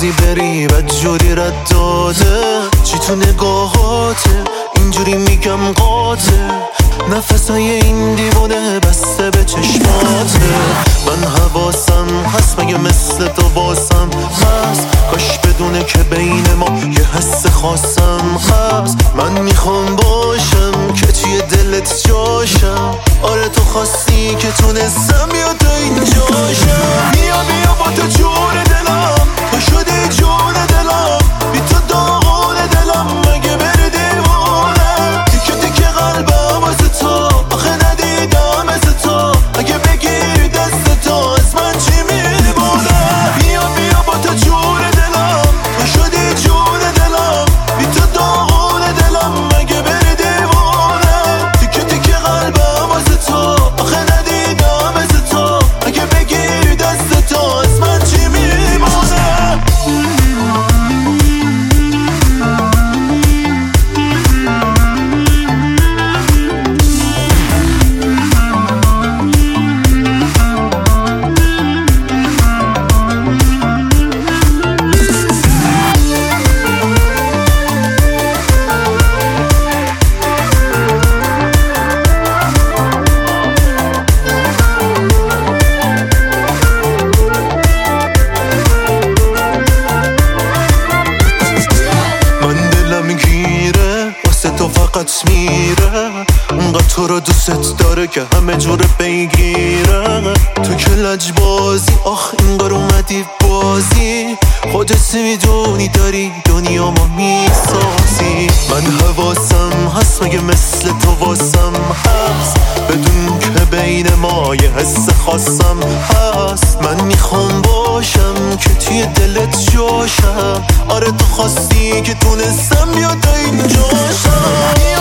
روزی بری بدجوری رد داده چی تو نگاهاته اینجوری میگم قاطع نفسای این دیوونه بسته به چشماته من حواسم هست مگه مثل تو باسم هست کاش بدونه که بین ما یه حس خاصم هست من میخوام باشم که توی دلت جاشم آره تو خواستی که تونستم بیا تا این جاشم بیا با تو جون دلم تو شدی جون دلم بی تو داغون دلم مگه بری دیوانه تیکه تیکه قلبم واسه تو آخه ندیدم از تو اگه بگیری دست تو از من چی میمونه بیا با تو جون دلم تو شدی جون دلم بی تو داغون دلم مگه بری دیوانه تیکه تیکه قلبم واسه تو آخه ندیدم از تو اگه بگیری دست تو از من چی میمونه تو فقط میره اونقدر تو رو دوست داره که همه جوره بگیره تو که لجبازی آخ اینقدر اومدی بازی خودت میدونی داری دنیا ما میسازی من حواسم هست مگه مثل تو واسم هست بدون که بین ما یه حس خاصم هست من میخوام باشم که توی دلت جاشم آره تو خواستی که تونستم بیا تا این جاشم